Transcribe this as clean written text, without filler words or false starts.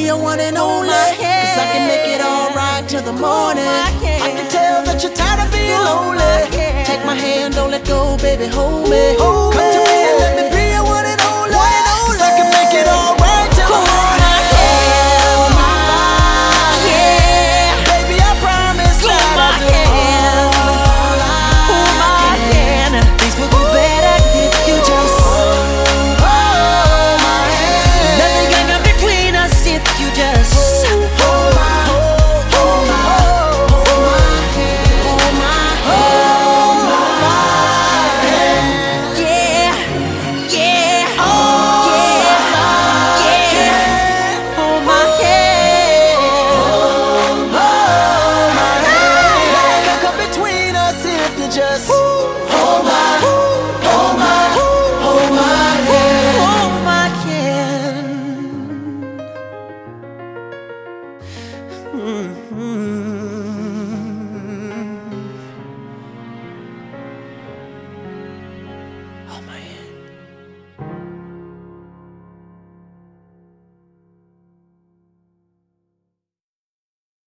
your one and only. Cause I can make it alright till the morning. I can tell that you're tired of being lonely. Take my hand, don't let go, baby, hold me. Come to me and let me be your one and only. Cause I can make it alright till the morning. Baby, I promise that I do. Things would be better if you just hold my hand. Nothing can come between us if you just hold my hand. Hold my hand. Yeah, yeah, oh yeah, yeah. Hold my hand. Hold my hand. Nothing can come between us if you just hold my hand. Mm-hmm.